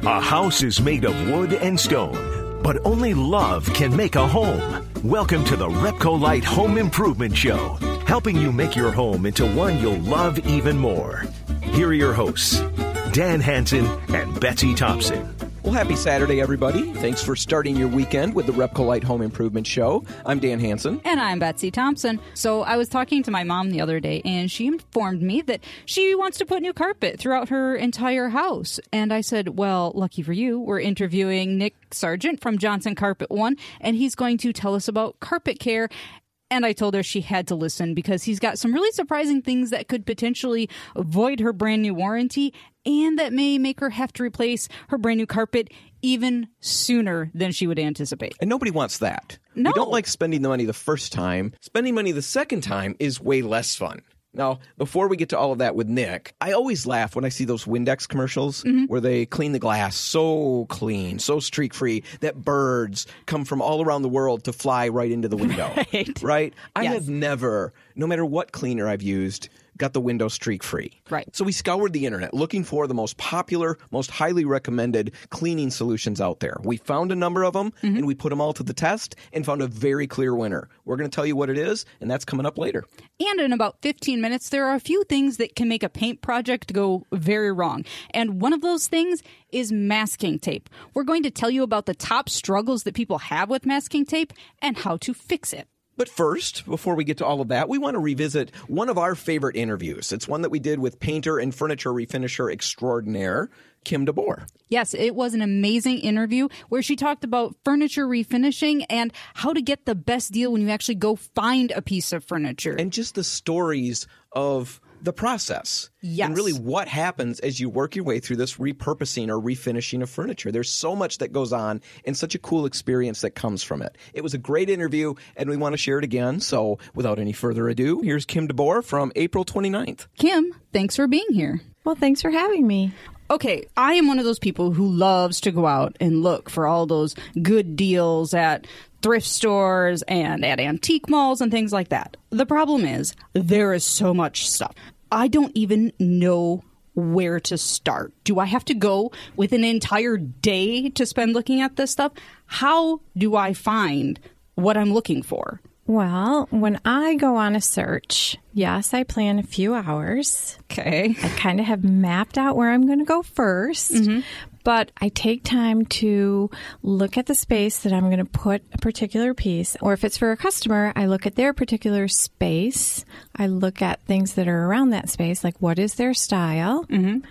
A house is made of wood and stone, but only love can make a home. Welcome to the Repcolite Home Improvement Show, helping you make your home into one you'll love even more. Here are your hosts, Dan Hansen and Betsy Thompson. Well, happy Saturday, everybody. Thanks for starting your weekend with the Repcolite Home Improvement Show. I'm Dan Hansen. And I'm Betsy Thompson. So I was talking to my mom the other day, and she informed me that she wants to put new carpet throughout her entire house. And I said, well, lucky for you, we're interviewing Nick Sargent from Johnson Carpet One, and he's going to tell us about carpet care. And I told her she had to listen because he's got some really surprising things that could potentially void her brand new warranty and that may make her have to replace her brand new carpet even sooner than she would anticipate. And nobody wants that. No. We don't like spending the money the first time. Spending money the second time is way less fun. Now, before we get to all of that with Nick, I always laugh when I see those Windex commercials where they clean the glass so clean, so streak-free, that birds come from all around the world to fly right into the window. Right? I have never, no matter what cleaner I've used, got the window streak-free. Right. So we scoured the internet looking for the most popular, most highly recommended cleaning solutions out there. We found a number of them, and we put them all to the test and found a very clear winner. We're going to tell you what it is, and that's coming up later. And in about 15 minutes, there are a few things that can make a paint project go very wrong. And one of those things is masking tape. We're going to tell you about the top struggles that people have with masking tape and how to fix it. But first, before we get to all of that, we want to revisit one of our favorite interviews. It's one that we did with painter and furniture refinisher extraordinaire, Kim DeBoer. Yes, it was an amazing interview where she talked about furniture refinishing and how to get the best deal when you actually go find a piece of furniture. And just the stories of the process. Yes. And really what happens as you work your way through this repurposing or refinishing of furniture. There's so much that goes on and such a cool experience that comes from it. It was a great interview, and we want to share it again. So without any further ado, here's Kim DeBoer from April 29th. Kim, thanks for being here. Well, thanks for having me. Okay, I am one of those people who loves to go out and look for all those good deals at thrift stores and at antique malls and things like that. The problem is there is so much stuff. I don't even know where to start. Do I have to go with an entire day to spend looking at this stuff? How do I find what I'm looking for? Well, when I go on a search, yes, I plan a few hours. Okay. I kind of have mapped out where I'm going to go first. But I take time to look at the space that I'm going to put a particular piece. Or if it's for a customer, I look at their particular space. I look at things that are around that space, like what is their style.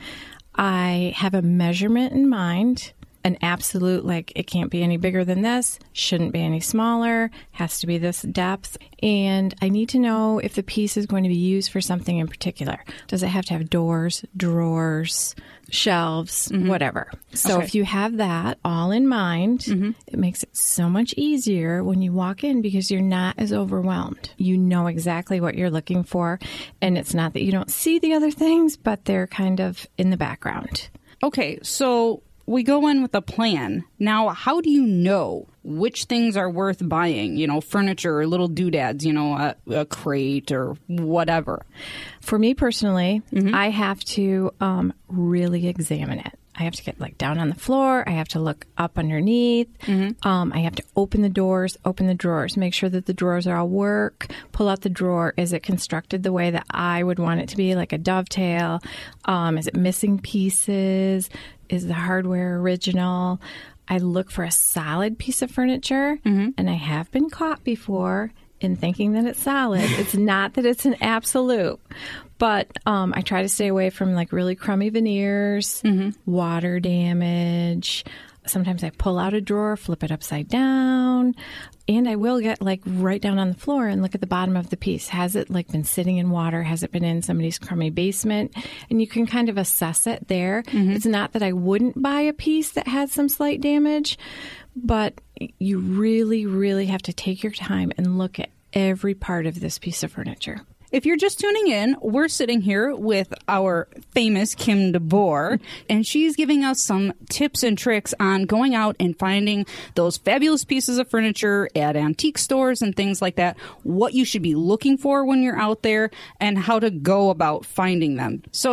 I have a measurement in mind. An absolute, like, it can't be any bigger than this, shouldn't be any smaller, has to be this depth. And I need to know if the piece is going to be used for something in particular. Does it have to have doors, drawers, shelves, whatever? So if you have that all in mind, it makes it so much easier when you walk in because you're not as overwhelmed. You know exactly what you're looking for. And it's not that you don't see the other things, but they're kind of in the background. Okay, so we go in with a plan. Now, how do you know which things are worth buying? You know, furniture or little doodads, you know, a crate or whatever. For me personally, I have to really examine it. I have to get down on the floor. I have to look up underneath. I have to open the doors, open the drawers, make sure that the drawers all work, pull out the drawer. Is it constructed the way that I would want it to be, like a dovetail? Is it missing pieces? Is the hardware original? I look for a solid piece of furniture, and I have been caught before in thinking that it's solid. It's not that it's an absolute. But I try to stay away from really crummy veneers, water damage. Sometimes I pull out a drawer, flip it upside down, and I will get right down on the floor and look at the bottom of the piece. Has it been sitting in water? Has it been in somebody's crummy basement? And you can kind of assess it there. It's not that I wouldn't buy a piece that had some slight damage, but you really, really have to take your time and look at every part of this piece of furniture. If you're just tuning in, we're sitting here with our famous Kim DeBoer, and she's giving us some tips and tricks on going out and finding those fabulous pieces of furniture at antique stores and things like that, what you should be looking for when you're out there, and how to go about finding them. So,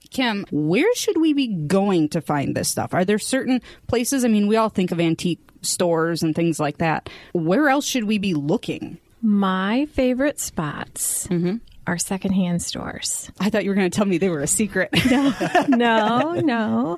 Kim, where should we be going to find this stuff? Are there certain places? I mean, we all think of antique stores and things like that. Where else should we be looking? My favorite spots are secondhand stores. I thought you were going to tell me they were a secret. No.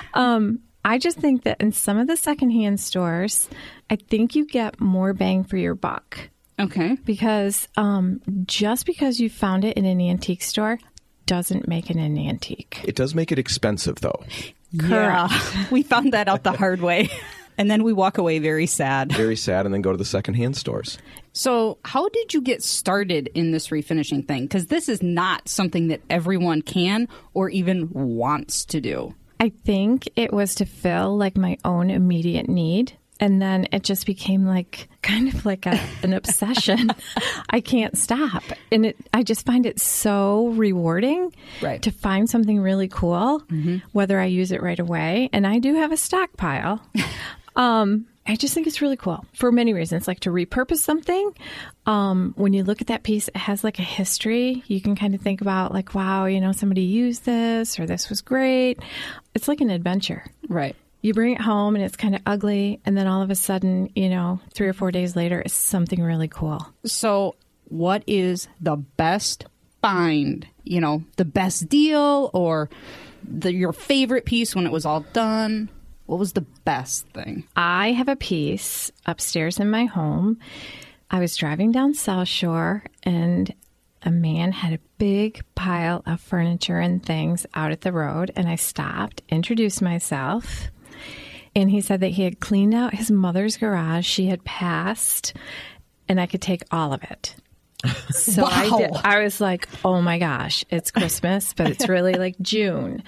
I just think that in some of the secondhand stores, I think you get more bang for your buck. Okay. Because just because you found it in an antique store doesn't make it an antique. It does make it expensive, though. Yeah. We found that out the hard way. And then we walk away very sad. Very sad, and then go to the secondhand stores. So how did you get started in this refinishing thing? Because this is not something that everyone can or even wants to do. I think it was to fill like my own immediate need. And then it just became like kind of like an obsession. I can't stop. And I just find it so rewarding to find something really cool, whether I use it right away. And I do have a stockpile. I just think it's really cool for many reasons, like to repurpose something. When you look at that piece, it has like a history. You can kind of think about like, wow, somebody used this or this was great. It's like an adventure. Right. You bring it home and it's kind of ugly. And then all of a sudden, 3 or 4 days later, it's something really cool. So what is the best find? The best deal or your favorite piece when it was all done? What was the best thing? I have a piece upstairs in my home. I was driving down South Shore and a man had a big pile of furniture and things out at the road. And I stopped, introduced myself. And he said that he had cleaned out his mother's garage. She had passed, and I could take all of it. So wow. I was like, oh my gosh, it's Christmas, but it's really like June.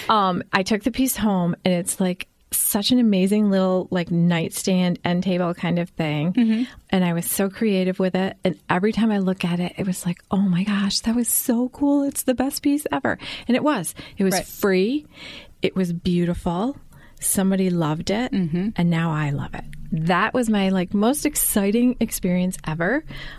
I took the piece home, and it's like such an amazing little like nightstand end table kind of thing. And I was so creative with it. And every time I look at it, it was like, oh my gosh, that was so cool. It's the best piece ever. And it was free. It was beautiful. Somebody loved it, and now I love it. That was my most exciting experience ever.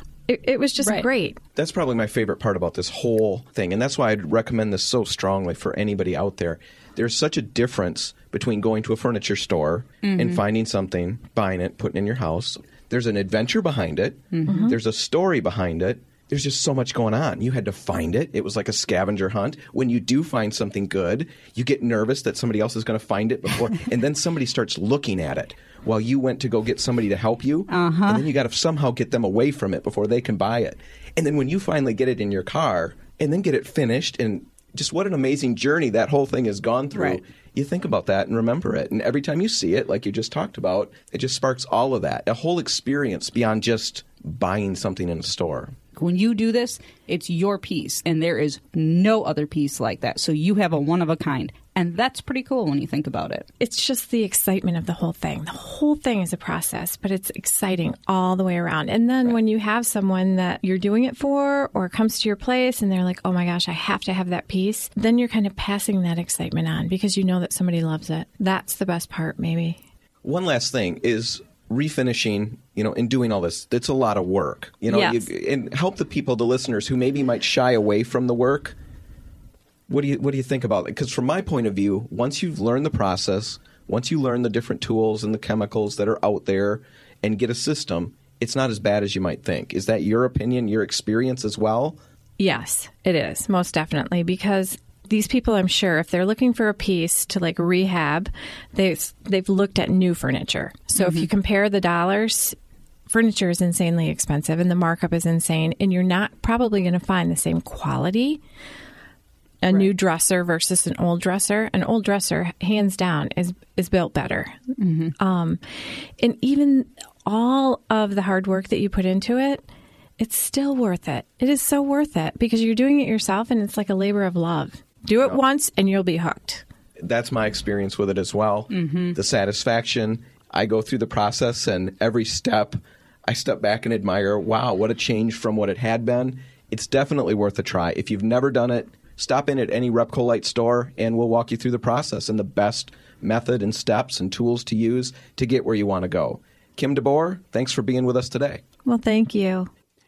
It was just great. That's probably my favorite part about this whole thing, and that's why I'd recommend this so strongly for anybody out there. There's such a difference between going to a furniture store and finding something, buying it, putting it in your house. There's an adventure behind it. There's a story behind it. There's just so much going on. You had to find it. It was like a scavenger hunt. When you do find something good, you get nervous that somebody else is going to find it before, and then somebody starts looking at it while you went to go get somebody to help you, and then you got to somehow get them away from it before they can buy it. And then when you finally get it in your car and then get it finished, and just what an amazing journey that whole thing has gone through. Right. You think about that and remember it. And every time you see it, like you just talked about, it just sparks all of that, a whole experience beyond just buying something in a store. When you do this, it's your piece, and there is no other piece like that. So you have a one-of-a-kind, and that's pretty cool when you think about it. It's just the excitement of the whole thing. The whole thing is a process, but it's exciting all the way around. And then when you have someone that you're doing it for or comes to your place and they're like, oh my gosh, I have to have that piece, then you're kind of passing that excitement on because you know that somebody loves it. That's the best part, maybe. One last thing is refinishing, and doing all this. It's a lot of work, Yes. And help the people, the listeners who maybe might shy away from the work. What do you think about it? Because from my point of view, once you've learned the process, once you learn the different tools and the chemicals that are out there and get a system, it's not as bad as you might think. Is that your opinion, your experience as well? Yes, it is, most definitely, because these people, I'm sure, if they're looking for a piece to rehab, they've looked at new furniture. So if you compare the dollars, furniture is insanely expensive and the markup is insane, and you're not probably going to find the same quality. A new dresser versus an old dresser. An old dresser, hands down, is built better. And even all of the hard work that you put into it, it's still worth it. It is so worth it because you're doing it yourself, and it's like a labor of love. Do it once and you'll be hooked. That's my experience with it as well. The satisfaction. I go through the process, and every step, I step back and admire, wow, what a change from what it had been. It's definitely worth a try. If you've never done it, stop in at any Repcolite store, and we'll walk you through the process and the best method and steps and tools to use to get where you want to go. Kim DeBoer, thanks for being with us today. Well, thank you.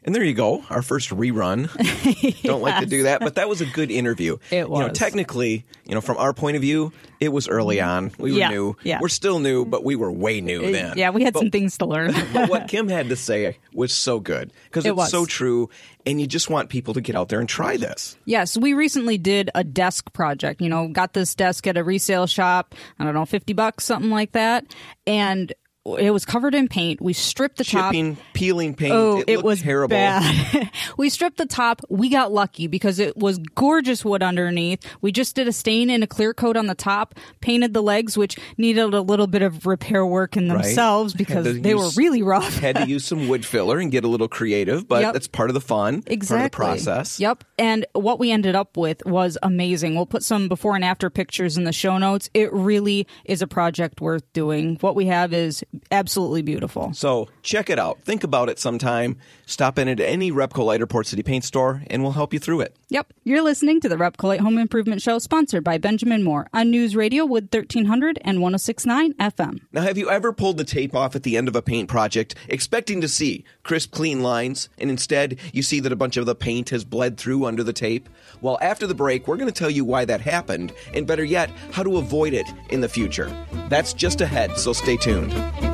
And there you go, our first rerun. Don't like to do that, but that was a good interview. It was. Technically, from our point of view, it was early on. We were new. Yeah. We're still new, but we were way new then. Yeah, we had some things to learn. But what Kim had to say was so good because it's so true, and you just want people to get out there and try this. Yes, we recently did a desk project. Got this desk at a resale shop, I don't know, $50, something like that, and it was covered in paint. We stripped the top. Chipping, peeling paint. Oh, it was terrible. Bad. We stripped the top. We got lucky because it was gorgeous wood underneath. We just did a stain and a clear coat on the top, painted the legs, which needed a little bit of repair work in themselves because they were really rough. Had to use some wood filler and get a little creative, but that's part of the fun, exactly. Part of the process. Yep. And what we ended up with was amazing. We'll put some before and after pictures in the show notes. It really is a project worth doing. What we have is absolutely beautiful. So check it out. Think about it sometime. Stop in at any Repco Light or Port City Paint store, and we'll help you through it. Yep. You're listening to the Repco Light Home Improvement Show, sponsored by Benjamin Moore on News Radio Wood 1300 and 106.9 FM. Now, have you ever pulled the tape off at the end of a paint project, expecting to see crisp, clean lines, and instead you see that a bunch of the paint has bled through under the tape? Well, after the break, we're going to tell you why that happened, and better yet, how to avoid it in the future. That's just ahead, so stay tuned.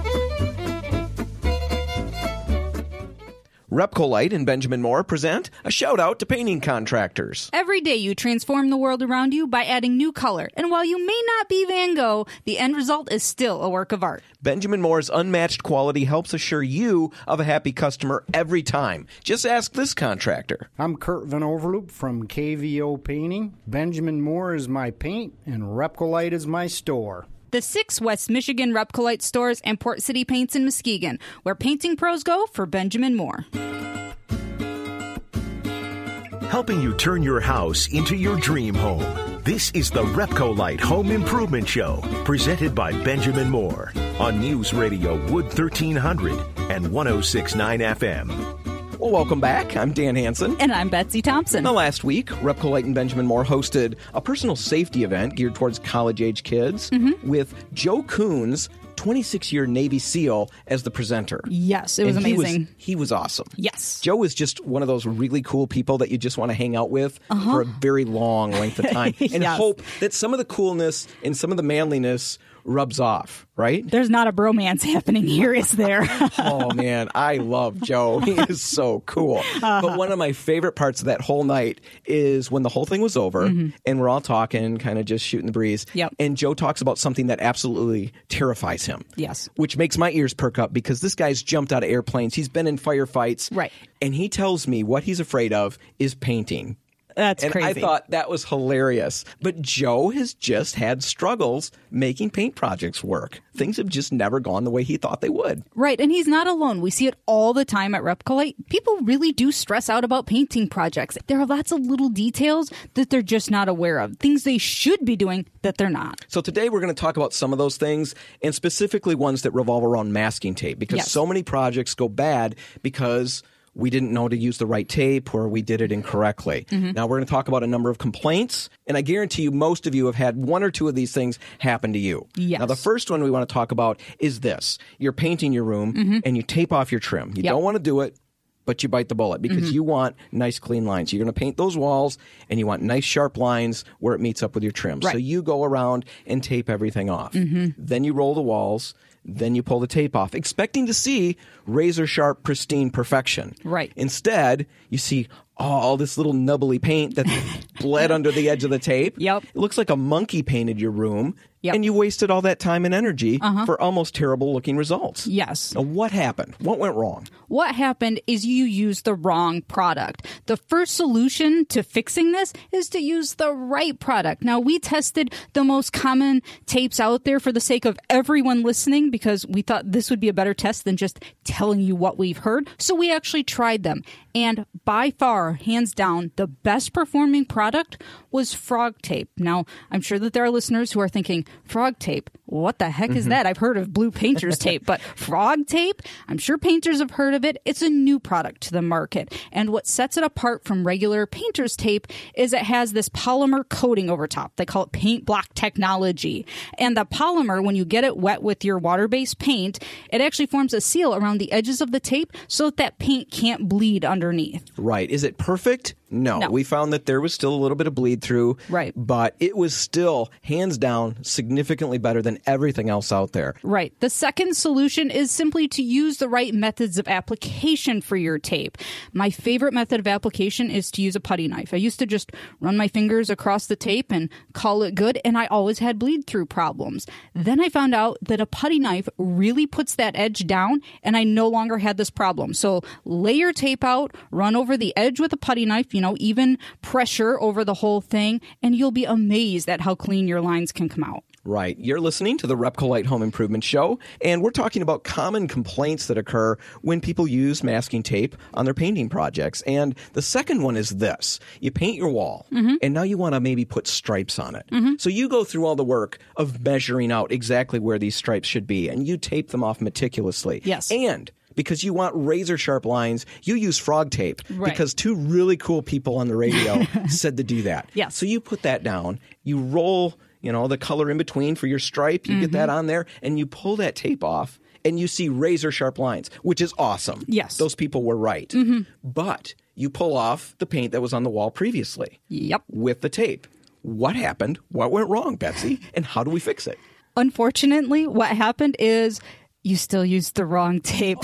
Repco Light and Benjamin Moore present a shout-out to painting contractors. Every day you transform the world around you by adding new color. And while you may not be Van Gogh, the end result is still a work of art. Benjamin Moore's unmatched quality helps assure you of a happy customer every time. Just ask this contractor. I'm Kurt Van Overloop from KVO Painting. Benjamin Moore is my paint, and Repco Light is my store. The 6 West Michigan Repco Light stores and Port City Paints in Muskegon, where painting pros go for Benjamin Moore. Helping you turn your house into your dream home. This is the Repco Light Home Improvement Show, presented by Benjamin Moore on News Radio Wood 1300 and 106.9 FM. Well, welcome back. I'm Dan Hansen. And I'm Betsy Thompson. Now, last week, Repco Light and Benjamin Moore hosted a personal safety event geared towards college-age kids with Joe Coons, 26-year Navy SEAL, as the presenter. Yes, it was amazing. He was awesome. Yes. Joe is just one of those really cool people that you just want to hang out with for a very long length of time and hope that some of the coolness and some of the manliness rubs off, right? There's not a bromance happening here, is there? Oh, man, I love Joe. He is so cool. But one of my favorite parts of that whole night is when the whole thing was over and we're all talking, kind of just shooting the breeze. Yep. And Joe talks about something that absolutely terrifies him. Yes. Which makes my ears perk up because this guy's jumped out of airplanes. He's been in firefights. Right. And he tells me what he's afraid of is painting. That's crazy. I thought that was hilarious. But Joe has just had struggles making paint projects work. Things have just never gone the way he thought they would. Right, and he's not alone. We see it all the time at Repco Light. People really do stress out about painting projects. There are lots of little details that they're just not aware of. Things they should be doing that they're not. So today we're going to talk about some of those things, and specifically ones that revolve around masking tape, because so many projects go bad because we didn't know to use the right tape or we did it incorrectly. Now, we're going to talk about a number of complaints, and I guarantee you most of you have had one or two of these things happen to you. Yes. Now, the first one we want to talk about is this. You're painting your room, and you tape off your trim. You don't want to do it, but you bite the bullet because you want nice, clean lines. You're going to paint those walls, and you want nice, sharp lines where it meets up with your trim. Right. So you go around and tape everything off. Then you roll the walls. Then you pull the tape off, expecting to see razor-sharp, pristine perfection. Right. Instead, you see all this little nubbly paint that's bled under the edge of the tape. Yep. It looks like a monkey painted your room, and you wasted all that time and energy for almost terrible-looking results. Yes. Now, what happened? What went wrong? What happened is you used the wrong product. The first solution to fixing this is to use the right product. Now, we tested the most common tapes out there for the sake of everyone listening because we thought this would be a better test than just telling you what we've heard. So we actually tried them. And by far, far, hands down, the best performing product was frog tape. Now, I'm sure that there are listeners who are thinking, frog tape? What the heck is that? I've heard of blue painter's tape, but frog tape? I'm sure painters have heard of it. It's a new product to the market. And what sets it apart from regular painter's tape is it has this polymer coating over top. They call it paint block technology. And the polymer, when you get it wet with your water-based paint, it actually forms a seal around the edges of the tape so that paint can't bleed underneath. Right. Is it perfect? No. We found that there was still a little bit of bleed through. Right. But it was still, hands down, significantly better than everything else out there. Right. The second solution is simply to use the right methods of application for your tape. My favorite method of application is to use a putty knife. I used to just run my fingers across the tape and call it good, and I always had bleed through problems. Then I found out that a putty knife really puts that edge down, and I no longer had this problem. So lay your tape out, run over the edge with a putty knife, even pressure over the whole thing, and you'll be amazed at how clean your lines can come out. Right. You're listening to the Repcolite Home Improvement Show, and we're talking about common complaints that occur when people use masking tape on their painting projects. And the second one is this. You paint your wall, and now you want to maybe put stripes on it. So you go through all the work of measuring out exactly where these stripes should be, and you tape them off meticulously. Yes. And because you want razor sharp lines, you use frog tape because two really cool people on the radio said to do that. Yes. So you put that down, you roll, the color in between for your stripe, you get that on there, and you pull that tape off, and you see razor sharp lines, which is awesome. Yes. Those people were right. But you pull off the paint that was on the wall previously. Yep. With the tape. What happened? What went wrong, Betsy? And how do we fix it? Unfortunately, what happened is you still used the wrong tape.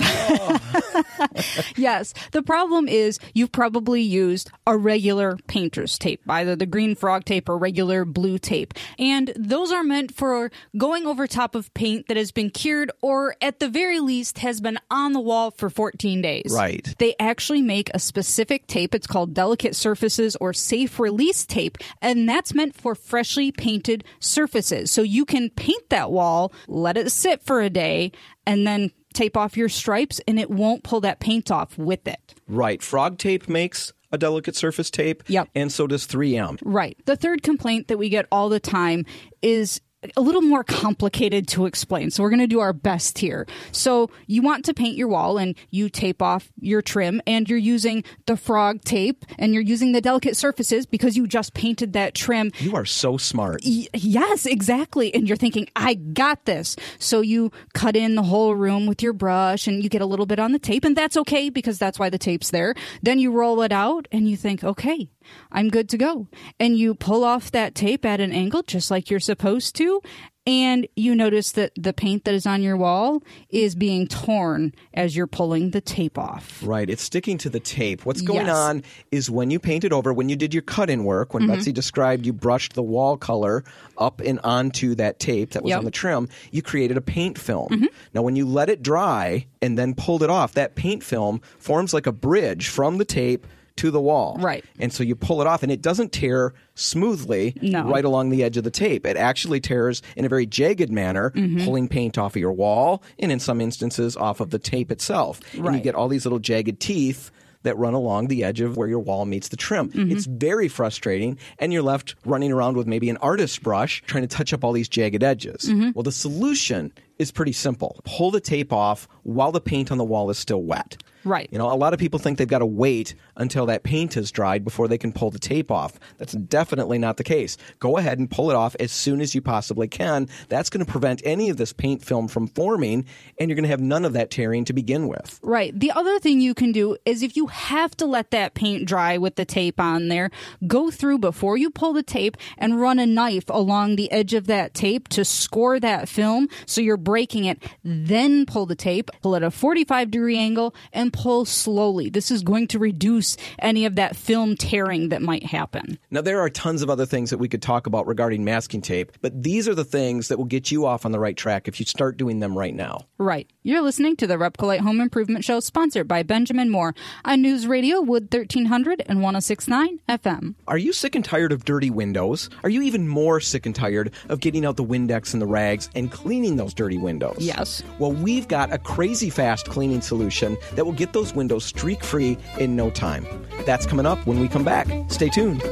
Yes. The problem is you've probably used a regular painter's tape, either the green frog tape or regular blue tape. And those are meant for going over top of paint that has been cured or at the very least has been on the wall for 14 days. Right. They actually make a specific tape. It's called delicate surfaces or safe release tape. And that's meant for freshly painted surfaces. So you can paint that wall, let it sit for a day, and then tape off your stripes, and it won't pull that paint off with it. Right. Frog tape makes a delicate surface tape. Yep. And so does 3M. Right. The third complaint that we get all the time is a little more complicated to explain. So we're going to do our best here. So you want to paint your wall and you tape off your trim and you're using the frog tape and you're using the delicate surfaces because you just painted that trim. You are so smart. Yes, exactly. And you're thinking, I got this. So you cut in the whole room with your brush and you get a little bit on the tape, and that's okay because that's why the tape's there. Then you roll it out and you think, okay, I'm good to go. And you pull off that tape at an angle just like you're supposed to. And you notice that the paint that is on your wall is being torn as you're pulling the tape off. Right. It's sticking to the tape. What's going on is when you painted over, when you did your cut-in work, when Betsy described you brushed the wall color up and onto that tape that was on the trim, you created a paint film. Now, when you let it dry and then pulled it off, that paint film forms like a bridge from the tape to the wall. Right. And so you pull it off, and it doesn't tear smoothly right along the edge of the tape. It actually tears in a very jagged manner, pulling paint off of your wall, and in some instances off of the tape itself. Right. And you get all these little jagged teeth that run along the edge of where your wall meets the trim. It's very frustrating, and you're left running around with maybe an artist's brush trying to touch up all these jagged edges. Well, the solution is pretty simple. Pull the tape off while the paint on the wall is still wet. Right. A lot of people think they've got to wait until that paint has dried before they can pull the tape off. That's definitely not the case. Go ahead and pull it off as soon as you possibly can. That's going to prevent any of this paint film from forming, and you're going to have none of that tearing to begin with. Right. The other thing you can do is if you have to let that paint dry with the tape on there, go through before you pull the tape and run a knife along the edge of that tape to score that film so you're breaking it. Then pull the tape, pull at a 45-degree angle, and pull slowly. This is going to reduce any of that film tearing that might happen. Now, there are tons of other things that we could talk about regarding masking tape, but these are the things that will get you off on the right track if you start doing them right now. Right. You're listening to the Repcolite Home Improvement Show, sponsored by Benjamin Moore on News Radio Wood 1300 and 106.9 FM. Are you sick and tired of dirty windows? Are you even more sick and tired of getting out the Windex and the rags and cleaning those dirty windows. Yes. Well, we've got a crazy fast cleaning solution that will get those windows streak-free in no time. That's coming up when we come back. Stay tuned.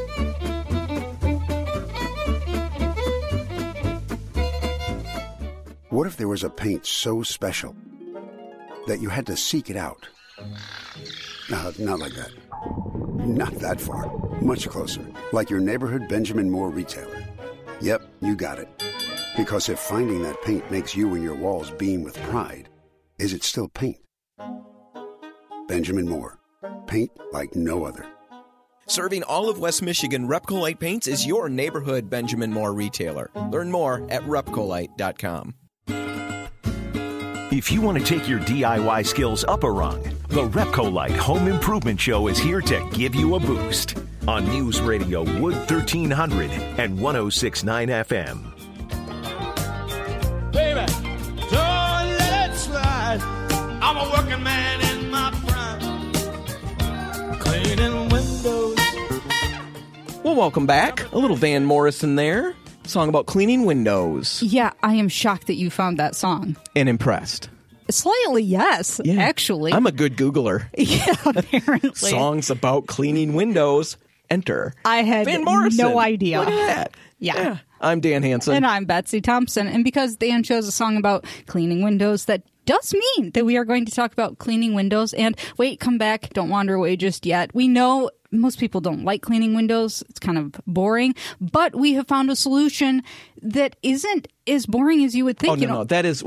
What if there was a paint so special that you had to seek it out? No, not like that. Not that far. Much closer. Like your neighborhood Benjamin Moore retailer. Yep, you got it. Because if finding that paint makes you and your walls beam with pride, is it still paint? Benjamin Moore. Paint like no other. Serving all of West Michigan, Repcolite Paints is your neighborhood Benjamin Moore retailer. Learn more at repcolite.com. If you want to take your DIY skills up a rung, the Repcolite Home Improvement Show is here to give you a boost. On News Radio Wood 1300 and 106.9 FM. Baby, don't let it slide. I'm a working man in my prime. Cleaning windows. Well, welcome back. A little Van Morrison there. Song about cleaning windows. Yeah, I am shocked that you found that song. And impressed. Slightly, yes, actually. I'm a good Googler. Yeah, apparently. Songs about cleaning windows. Enter. I had Van Morrison. no idea. Look at that. Yeah. I'm Dan Hansen. And I'm Betsy Thompson. And because Dan chose a song about cleaning windows, that does mean that we are going to talk about cleaning windows. And wait, come back. Don't wander away just yet. We know most people don't like cleaning windows. It's kind of boring. But we have found a solution that isn't as boring as you would think. Oh, no. That is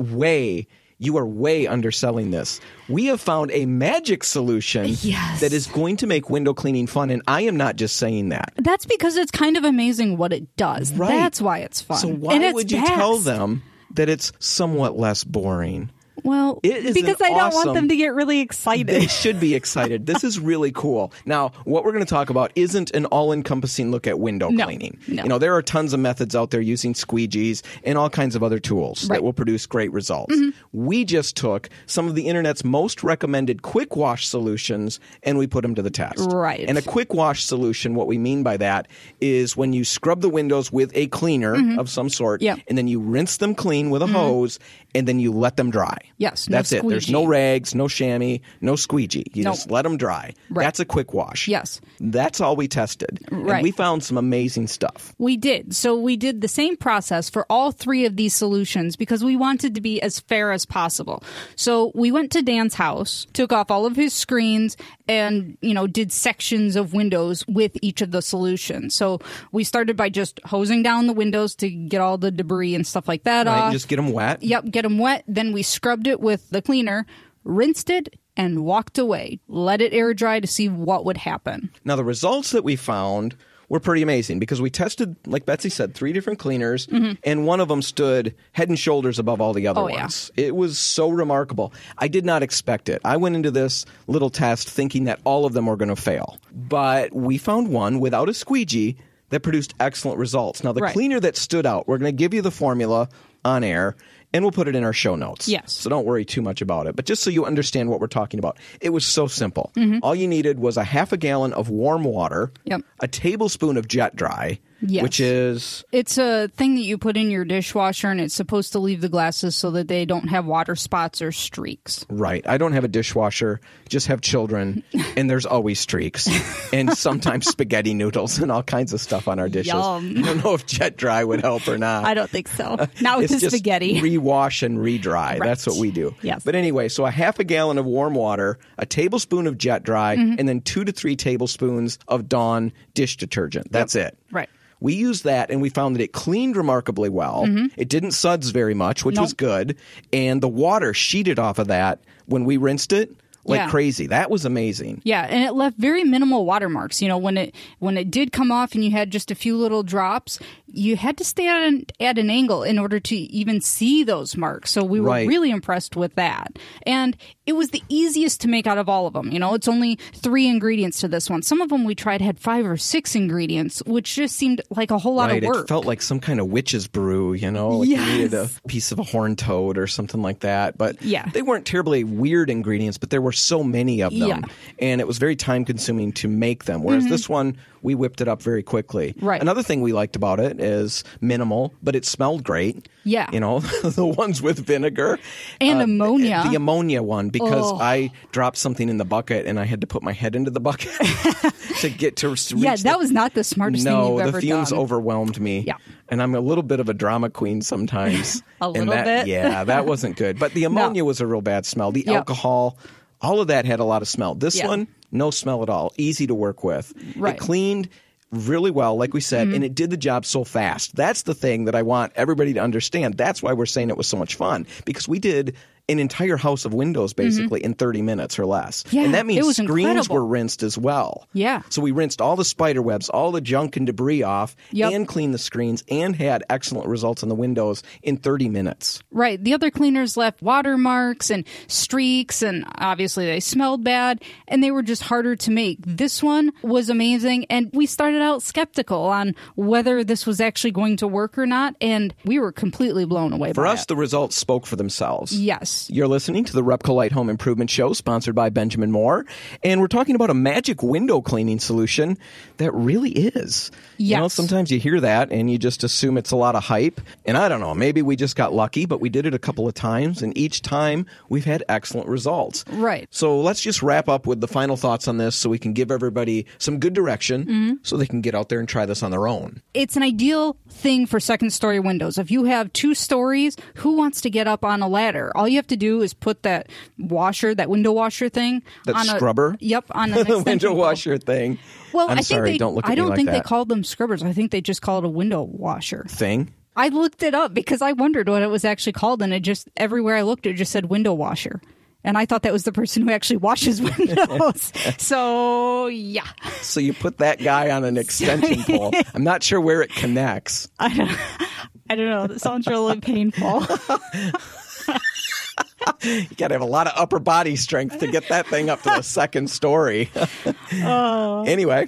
you are way underselling this. We have found a magic solution that is going to make window cleaning fun, and I am not just saying that. That's because it's kind of amazing what it does. Right. That's why it's fun. So why would you tell them that it's somewhat less boring? Well, because I don't want them to get really excited. They should be excited. This is really cool. Now, what we're going to talk about isn't an all-encompassing look at window cleaning. No. You know, there are tons of methods out there using squeegees and all kinds of other tools that will produce great results. Mm-hmm. We just took some of the internet's most recommended quick wash solutions and we put them to the test. Right. And a quick wash solution, what we mean by that is when you scrub the windows with a cleaner of some sort, and then you rinse them clean with a hose, and then you let them dry. Yes, that's it. There's no rags, no chamois, no squeegee. You just let them dry. Right. That's a quick wash. Yes. That's all we tested. Right. And we found some amazing stuff. We did. So we did the same process for all three of these solutions because we wanted to be as fair as possible. So we went to Dan's house, took off all of his screens, and, did sections of windows with each of the solutions. So we started by just hosing down the windows to get all the debris and stuff like that off. Just get them wet. Yep, get them wet. Then we scrubbed it with the cleaner, rinsed it, and walked away. Let it air dry to see what would happen. Now, the results that we found were pretty amazing because we tested, like Betsy said, 3 different cleaners, and one of them stood head and shoulders above all the other ones. Yeah. It was so remarkable. I did not expect it. I went into this little test thinking that all of them were going to fail. But we found one without a squeegee that produced excellent results. Now, the cleaner that stood out, we're going to give you the formula on air, and we'll put it in our show notes. Yes. So don't worry too much about it. But just so you understand what we're talking about, it was so simple. All you needed was a half a gallon of warm water, a tablespoon of Jet Dry, which is... It's a thing that you put in your dishwasher, and it's supposed to leave the glasses so that they don't have water spots or streaks. Right. I don't have a dishwasher, just have children, and there's always streaks. And sometimes spaghetti noodles and all kinds of stuff on our dishes. Yum. I don't know if Jet Dry would help or not. I don't think so. Not with the spaghetti. Rewash and re-dry. Right. That's what we do. Yes. But anyway, so a half a gallon of warm water, a tablespoon of Jet Dry, and then 2 to 3 tablespoons of Dawn dish detergent. That's it. Right. We used that, and we found that it cleaned remarkably well. It didn't suds very much, which was good. And the water sheeted off of that when we rinsed it like crazy. That was amazing. Yeah, and it left very minimal watermarks. When it did come off and you had just a few little drops, you had to stay at an angle in order to even see those marks. So we were really impressed with that. And it was the easiest to make out of all of them. It's only 3 ingredients to this one. Some of them we tried had 5 or 6 ingredients, which just seemed like a whole lot of work. It felt like some kind of witch's brew, like you needed a piece of a horned toad or something like that. But they weren't terribly weird ingredients, but there were so many of them. Yeah. And it was very time consuming to make them. Whereas this one, we whipped it up very quickly. Right. Another thing we liked about it, as minimal, but it smelled great. Yeah. You know, the ones with vinegar. And ammonia. The ammonia one, because I dropped something in the bucket and I had to put my head into the bucket to get to reach that was not the smartest thing you've ever done. No, the fumes overwhelmed me. Yeah. And I'm a little bit of a drama queen sometimes. bit? Yeah, that wasn't good. But the ammonia was a real bad smell. The alcohol, all of that had a lot of smell. This one, no smell at all. Easy to work with. Right. It cleaned really well, like we said, and it did the job so fast. That's the thing that I want everybody to understand. That's why we're saying it was so much fun, because we did an entire house of windows basically in 30 minutes or less. Yeah, and that means it was screens incredible. were rinsed as well. Yeah. So we rinsed all the spider webs, all the junk and debris off, Yep. and cleaned the screens, and had excellent results on the windows in 30 minutes. Right. The other cleaners left watermarks and streaks, and obviously they smelled bad, and they were just harder to make. This one was amazing, and we started out skeptical on whether this was actually going to work or not, and we were completely blown away For by us, it. the results spoke for themselves. Yes. You're listening to the Repco Light Home Improvement Show, sponsored by Benjamin Moore, and we're talking about a magic window cleaning solution that really is. You know, Yes. sometimes you hear that and you just assume it's a lot of hype, and I don't know, maybe we just got lucky, but we did it a couple of times, and each time we've had excellent results. Right. So let's just wrap up with the final thoughts on this so we can give everybody some good direction so they can get out there and try this on their own. It's an ideal thing for second story windows. If you have 2 stories, who wants to get up on a ladder? All you have to do is put that washer, that window washer thing. That on scrubber? Yep, on an The extension window pole. washer thing. Well, I'm I think sorry, they, don't look at I me don't like think that. they called them scrubbers. I think they just called it a window washer. Thing. I looked it up because I wondered what it was actually called, and it just everywhere I looked, it just said window washer. And I thought that was the person who actually washes windows. So, yeah. So you put that guy on an extension pole. I'm not sure where it connects. I don't know. That sounds really painful. You got to have a lot of upper body strength to get that thing up to the second story. Anyway,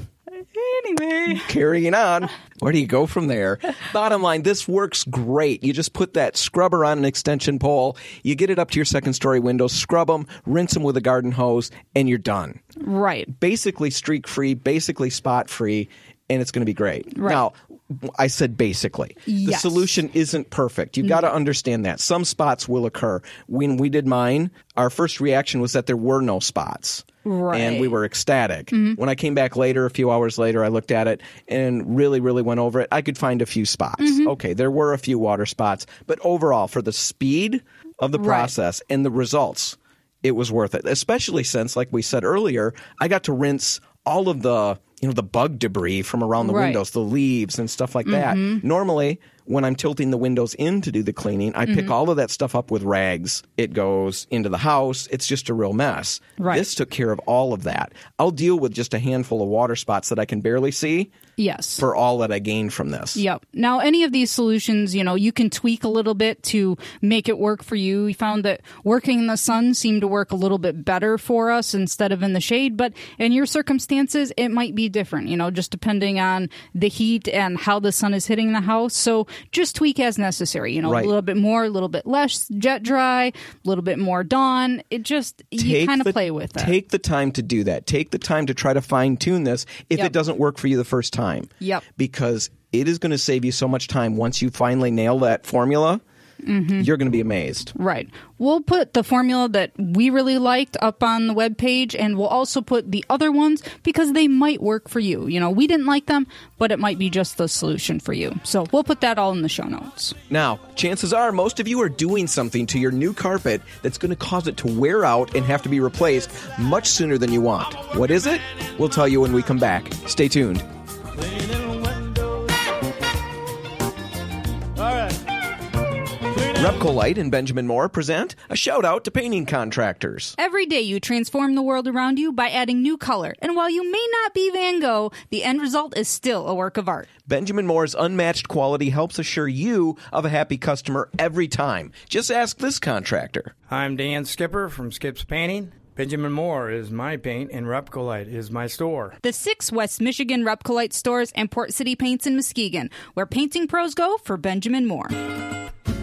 carrying on. Where do you go from there? Bottom line, this works great. You just put that scrubber on an extension pole, you get it up to your second story windows, scrub them, rinse them with a garden hose, and you're done. Right. Basically streak-free, basically spot-free, and it's going to be great. Right. Now, I said basically. The Yes. solution isn't perfect. You've got to understand that. Some spots will occur. When we did mine, our first reaction was that there were no spots. Right. And we were ecstatic. When I came back later, a few hours later, I looked at it and really, really went over it. I could find a few spots. Okay, there were a few water spots. But overall, for the speed of the Right. process and the results, it was worth it. Especially since, like we said earlier, I got to rinse all of the bug debris from around the Right. windows, the leaves and stuff like that. Normally, when I'm tilting the windows in to do the cleaning, I pick all of that stuff up with rags. It goes into the house. It's just a real mess. Right. This took care of all of that. I'll deal with just a handful of water spots that I can barely see Yes. for all that I gained from this. Yep. Now, any of these solutions, you can tweak a little bit to make it work for you. We found that working in the sun seemed to work a little bit better for us instead of in the shade. But in your circumstances, it might be different, just depending on the heat and how the sun is hitting the house. So just tweak as necessary, Right. a little bit more, a little bit less jet dry, a little bit more dawn. It just, you kind of play with that. Take the time to do that. Take the time to try to fine tune this if Yep. it doesn't work for you the first time. Yep. Because it is going to save you so much time once you finally nail that formula. You're going to be amazed. Right. We'll put the formula that we really liked up on the webpage, and we'll also put the other ones because they might work for you. We didn't like them, but it might be just the solution for you. So we'll put that all in the show notes. Now, chances are most of you are doing something to your new carpet that's going to cause it to wear out and have to be replaced much sooner than you want. What is it? We'll tell you when we come back. Stay tuned. Repco Light and Benjamin Moore present a shout out to painting contractors. Every day you transform the world around you by adding new color. And while you may not be Van Gogh, the end result is still a work of art. Benjamin Moore's unmatched quality helps assure you of a happy customer every time. Just ask this contractor. I'm Dan Skipper from Skip's Painting. Benjamin Moore is my paint, and Repcolite is my store. The 6 West Michigan Repcolite stores and Port City Paints in Muskegon, where painting pros go for Benjamin Moore.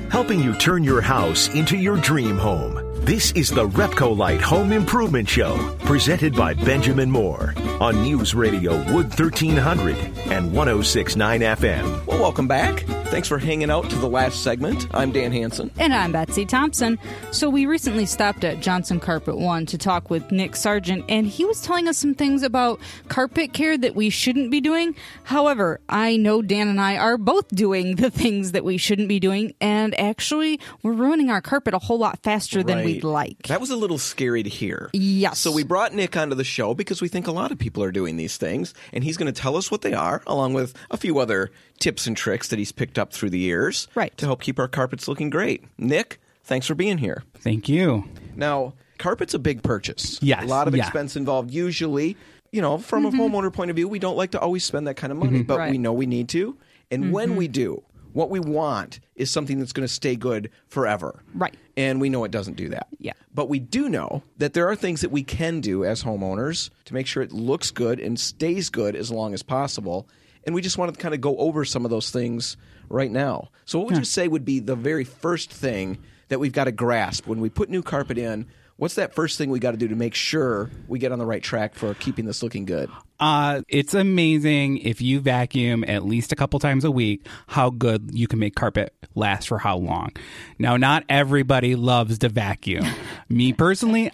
helping you turn your house into your dream home. This is the Repco Light Home Improvement Show, presented by Benjamin Moore on News Radio Wood 1300 and 106.9 FM. Well, welcome back. Thanks for hanging out to the last segment. I'm Dan Hansen. And I'm Betsy Thompson. So we recently stopped at Johnson Carpet One to talk with Nick Sargent, and he was telling us some things about carpet care that we shouldn't be doing. However, I know Dan and I are both doing the things that we shouldn't be doing, and actually we're ruining our carpet a whole lot faster than we'd like. That was a little scary to hear. Yes. So we brought Nick onto the show because we think a lot of people are doing these things, and he's going to tell us what they are, along with a few other tips and tricks that he's picked up through the years to help keep our carpets looking great. Nick, thanks for being here. Thank you. Now, carpet's a big purchase. Yes. A lot of expense involved. Usually, from a homeowner point of view, we don't like to always spend that kind of money, but we know we need to. And when we do, what we want is something that's going to stay good forever. Right. And we know it doesn't do that. Yeah. But we do know that there are things that we can do as homeowners to make sure it looks good and stays good as long as possible. And we just wanted to kind of go over some of those things right now. So what would you say would be the very first thing that we've got to grasp when we put new carpet in? What's that first thing we got to do to make sure we get on the right track for keeping this looking good? It's amazing if you vacuum at least a couple times a week, how good you can make carpet last for how long. Now, not everybody loves to vacuum. Me personally,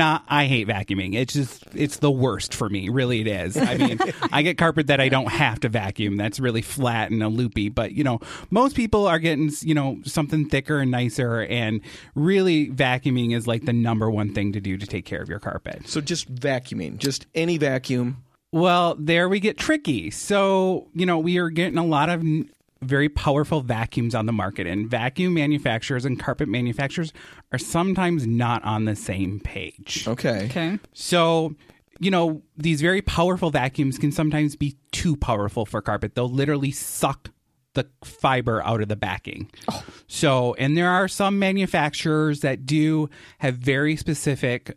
I hate vacuuming. It's the worst for me. Really, it is. I mean, I get carpet that I don't have to vacuum. That's really flat and a loopy. But, most people are getting, something thicker and nicer. And really, vacuuming is like the number one thing to do to take care of your carpet. So just vacuuming, just any vacuum. Well, there we get tricky. So, we are getting a lot of very powerful vacuums on the market, and vacuum manufacturers and carpet manufacturers are sometimes not on the same page. Okay. So, these very powerful vacuums can sometimes be too powerful for carpet. They'll literally suck the fiber out of the backing. So, and there are some manufacturers that do have very specific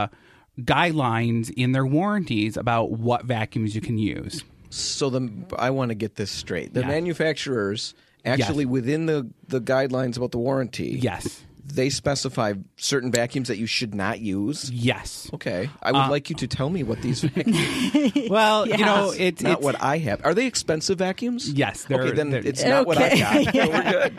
guidelines in their warranties about what vacuums you can use. So I want to get this straight. The manufacturers actually within the guidelines about the warranty. Yes. They specify certain vacuums that you should not use? Yes. Okay. I would like you to tell me what these vacuums Well, it's not what I have. Are they expensive vacuums? Yes. Okay, then it's not what I got. So we're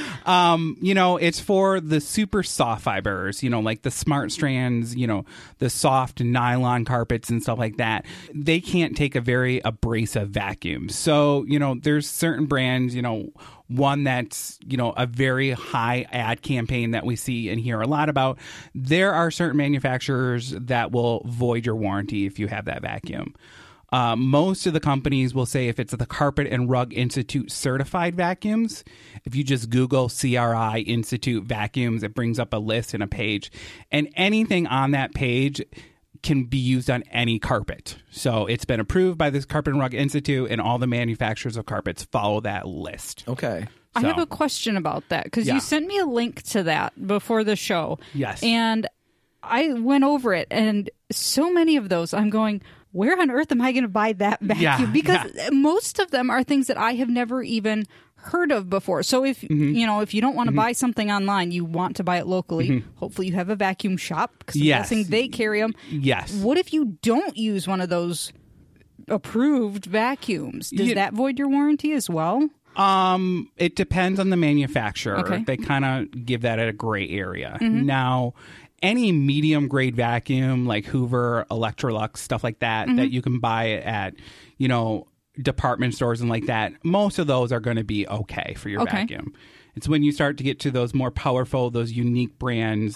good. It's for the super soft fibers, like the Smart Strands, the soft nylon carpets and stuff like that. They can't take a very abrasive vacuum. So, there's certain brands, one that's, a very high ad campaign that we see and hear a lot about. There are certain manufacturers that will void your warranty if you have that vacuum. Most of the companies will say if it's the Carpet and Rug Institute certified vacuums, if you just Google CRI Institute vacuums, it brings up a list and a page. And anything on that page can be used on any carpet. So it's been approved by this Carpet and Rug Institute, and all the manufacturers of carpets follow that list. Okay. I have a question about that, because you sent me a link to that before the show. Yes. And I went over it, and so many of those, I'm going, where on earth am I going to buy that vacuum? Because most of them are things that I have never even heard of before. So if if you don't want to buy something online, you want to buy it locally. Hopefully you have a vacuum shop, because I'm guessing they carry them. Yes. What if you don't use one of those approved vacuums? Does that void your warranty as well? It depends on the manufacturer. Okay. They kind of give that at a gray area. Now, any medium grade vacuum like Hoover, Electrolux, stuff like that, that you can buy at, department stores and like that, most of those are going to be okay for your vacuum. It's when you start to get to those more powerful, those unique brands,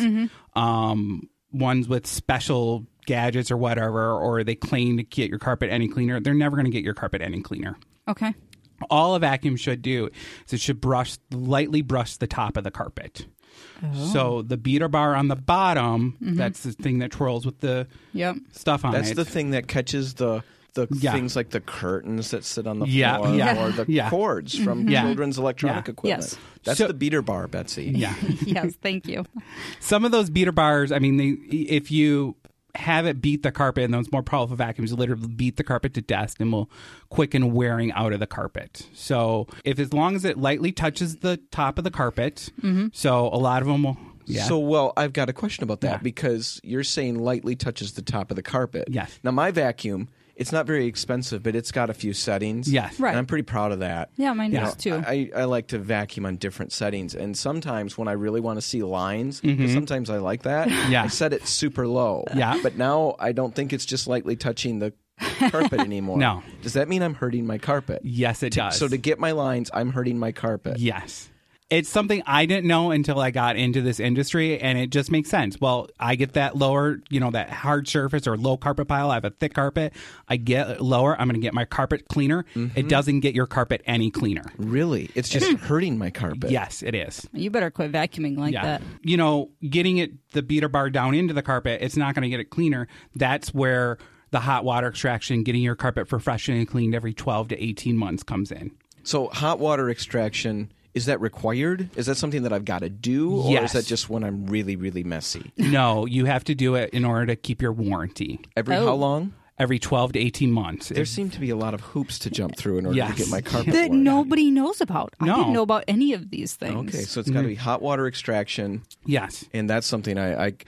ones with special gadgets or whatever, or they claim to get your carpet any cleaner. They're never going to get your carpet any cleaner. Okay. All a vacuum should do is it should lightly brush the top of the carpet. So the beater bar on the bottom, that's the thing that twirls with the stuff on it. That's the thing that catches the things like the curtains that sit on the floor or the cords from children's electronic equipment. Yes. That's the beater bar, Betsy. Yeah. Yes, thank you. Some of those beater bars, I mean, if you have it beat the carpet, and those more powerful vacuums literally beat the carpet to death and will quicken wearing out of the carpet. So if as long as it lightly touches the top of the carpet, so a lot of them will. Yeah. So, well, I've got a question about that Yeah. because you're saying lightly touches the top of the carpet. Yes. Now, my vacuum, it's not very expensive, but it's got a few settings. Yes. Right. And I'm pretty proud of that. Yeah, mine You does know, too. I like to vacuum on different settings, and sometimes when I really want to see lines, 'cause sometimes I like that, Yeah. I set it super low. Yeah. But now I don't think it's just lightly touching the carpet anymore. No. Does that mean I'm hurting my carpet? Yes, it does. So to get my lines, I'm hurting my carpet. Yes. It's something I didn't know until I got into this industry, and it just makes sense. Well, I get that lower, that hard surface or low carpet pile. I have a thick carpet. I get lower. I'm going to get my carpet cleaner. It doesn't get your carpet any cleaner. Really? It's just hurting my carpet. Yes, it is. You better quit vacuuming like that. Getting the beater bar down into the carpet, it's not going to get it cleaner. That's where the hot water extraction, getting your carpet freshened and cleaned every 12 to 18 months comes in. So hot water extraction, is that required? Is that something that I've got to do? Or Yes. is that just when I'm really, really messy? No, you have to do it in order to keep your warranty. Every how long? Every 12 to 18 months. There seem to be a lot of hoops to jump through in order to Yes. get my carpet That worn. nobody knows about. I No. didn't know about any of these things. Okay, so it's got to be hot water extraction, Yes. and that's something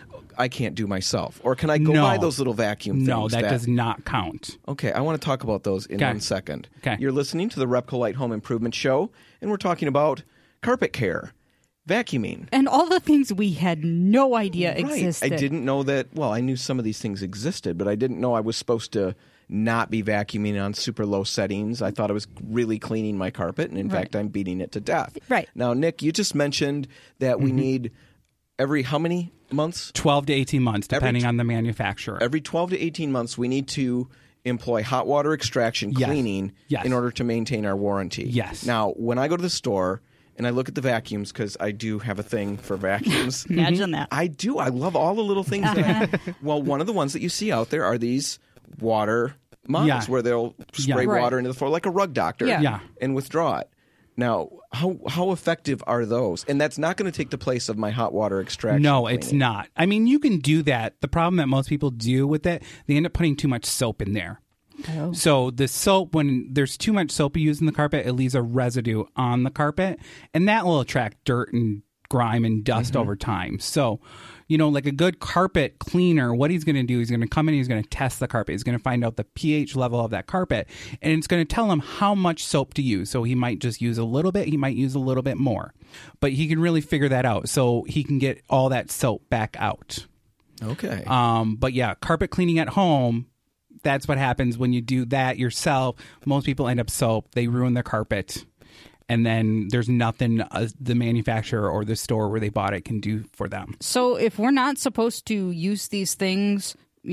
I can't do myself. Or can I go No. buy those little vacuum things? No, that does not count. Okay, I want to talk about those in Okay. 1 second. Okay. You're listening to the Repcolite Home Improvement Show, and we're talking about carpet care, vacuuming. And all the things we had no idea Right. existed. I didn't know that. Well, I knew some of these things existed, but I didn't know I was supposed to not be vacuuming on super low settings. I thought I was really cleaning my carpet, and in Right. fact, I'm beating it to death. Right. Now, Nick, you just mentioned that we need every how many months? 12 to 18 months, depending on the manufacturer. Every 12 to 18 months, we need to employ hot water extraction Yes. cleaning Yes. in order to maintain our warranty. Yes. Now, when I go to the store and I look at the vacuums, because I do have a thing for vacuums. Imagine that. I do. I love all the little things. Well, one of the ones that you see out there are these water models Yeah. where they'll spray Right. water into the floor like a rug doctor Yeah. and withdraw it. Now, how effective are those? And that's not going to take the place of my hot water extraction. No, it's cleaning. not. I mean, you can do that. The problem that most people do with it, they end up putting too much soap in there. Oh. So the soap, when there's too much soap used in the carpet, it leaves a residue on the carpet, and that will attract dirt and grime and dust over time. So, like a good carpet cleaner, what he's going to do, he's going to come in, he's going to test the carpet. He's going to find out the pH level of that carpet, and it's going to tell him how much soap to use. So he might just use a little bit, he might use a little bit more, but he can really figure that out so he can get all that soap back out. Okay. But yeah, carpet cleaning at home, that's what happens when you do that yourself. Most people end up soap. They ruin their carpet. And then there's nothing the manufacturer or the store where they bought it can do for them. So if we're not supposed to use these things,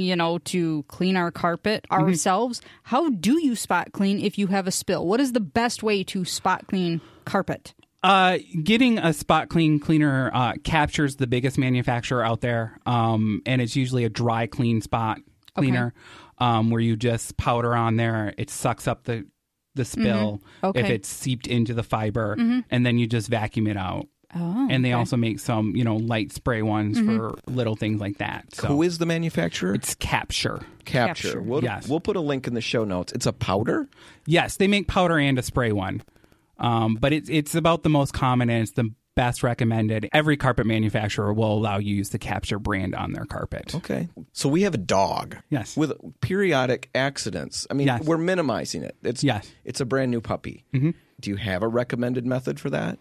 to clean our carpet ourselves, how do you spot clean if you have a spill? What is the best way to spot clean carpet? Getting a spot cleaner captures the biggest manufacturer out there, and it's usually a dry clean spot cleaner where you just powder on there. It sucks up the spill Okay. if it's seeped into the fiber, and then you just vacuum it out. Oh, And they also make some, light spray ones for little things like that. So Who is the manufacturer? it's Capture. Capture. We'll Yes. we'll put a link in the show notes. It's a powder? Yes, they make powder and a spray one. But it's about the most common, and it's the best recommended. Every carpet manufacturer will allow you to use the Capture brand on their carpet. Okay. So we have a dog. Yes. With periodic accidents. I mean, Yes. we're minimizing it. Yes. It's a brand new puppy. Mm-hmm. Do you have a recommended method for that?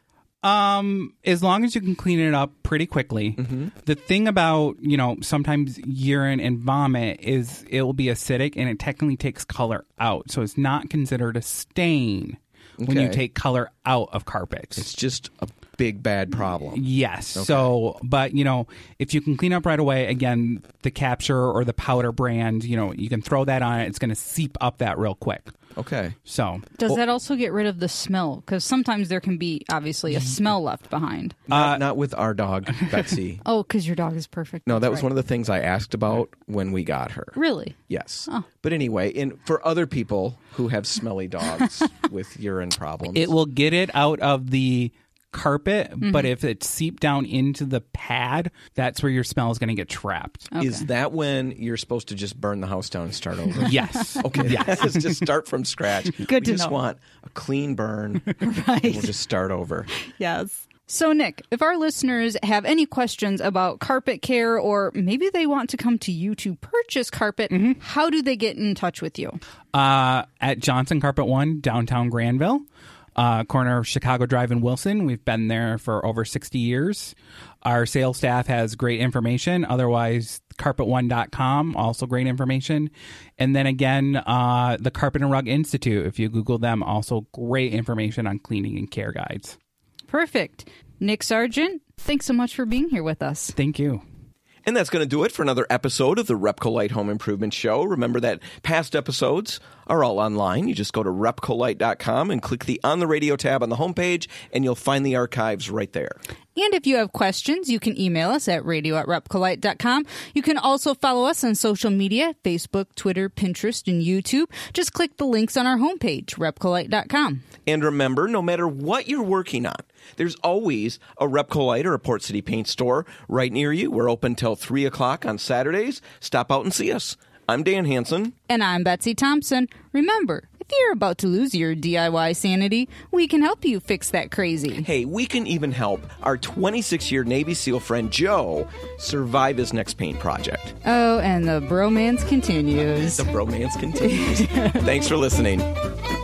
As long as you can clean it up pretty quickly. The thing about, sometimes urine and vomit is it will be acidic and it technically takes color out. So it's not considered a stain when you Okay. take color out of carpets. It's just a big bad problem. Yes. So, but, if you can clean up right away, again, the Capture or the powder brand, you can throw that on it. It's going to seep up that real quick. Okay. So, Does that also get rid of the smell? Because sometimes there can be, obviously, a smell left behind. Not with our dog, Betsy. Oh, because your dog is perfect. No, that was That's one of the things I asked about when we got her. right. Really? Yes. Oh. But anyway, for other people who have smelly dogs with urine problems. it will get it out of the carpet, but if it's seeped down into the pad, that's where your smell is going to get trapped. Okay. Is that when you're supposed to just burn the house down and start over? Yes. Okay, yes. Just start from scratch. Good to We just know. want a clean burn. Right. And we'll just start over. Yes. So, Nick, if our listeners have any questions about carpet care, or maybe they want to come to you to purchase carpet, how do they get in touch with you? At Johnson Carpet One, downtown Granville, corner of Chicago Drive and Wilson. We've been there for over 60 years. Our sales staff has great information. Otherwise, carpet1.com, also great information. And then again, the Carpet and Rug Institute, if you Google them, also great information on cleaning and care guides. Perfect. Nick Sargent, thanks so much for being here with us. Thank you. And that's going to do it for another episode of the Repcolite Home Improvement Show. Remember that past episodes are all online. You just go to repcolite.com and click the On the Radio tab on the homepage, and you'll find the archives right there. And if you have questions, you can email us at radio@repcolite.com. You can also follow us on social media, Facebook, Twitter, Pinterest, and YouTube. Just click the links on our homepage, repcolite.com. And remember, no matter what you're working on, there's always a Repcolite or a Port City Paint store right near you. We're open till 3 o'clock on Saturdays. Stop out and see us. I'm Dan Hansen. And I'm Betsy Thompson. Remember, if you're about to lose your DIY sanity, we can help you fix that crazy. Hey, we can even help our 26-year Navy SEAL friend Joe survive his next paint project. Oh, and the bromance continues. The bromance continues. Thanks for listening.